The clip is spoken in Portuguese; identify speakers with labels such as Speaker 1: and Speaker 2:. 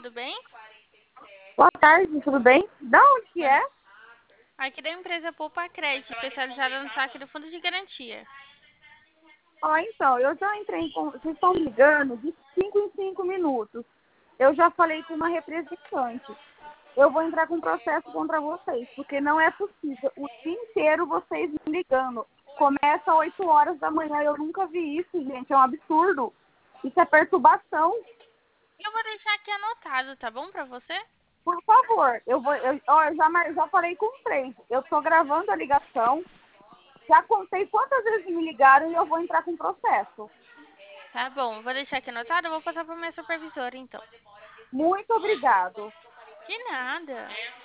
Speaker 1: tudo bem?
Speaker 2: Boa tarde, tudo bem? Da onde que é?
Speaker 1: Aqui da empresa Poupa Crédito, especializada no saque do fundo de garantia.
Speaker 2: Então, eu já entrei vocês estão me ligando de 5 em 5 minutos. Eu já falei com uma representante. Eu vou entrar com processo contra vocês, porque não é possível. O dia inteiro vocês me ligando. Começa às 8 horas da manhã. Eu nunca vi isso, gente. É um absurdo. Isso é perturbação.
Speaker 1: Eu vou deixar aqui anotado, tá bom pra você?
Speaker 2: Por favor, eu já falei com 3. Eu estou gravando a ligação. Já contei quantas vezes me ligaram e eu vou entrar com processo.
Speaker 1: Tá bom, vou deixar aqui anotado, eu vou passar pra minha supervisora então.
Speaker 2: Muito obrigado.
Speaker 1: De nada.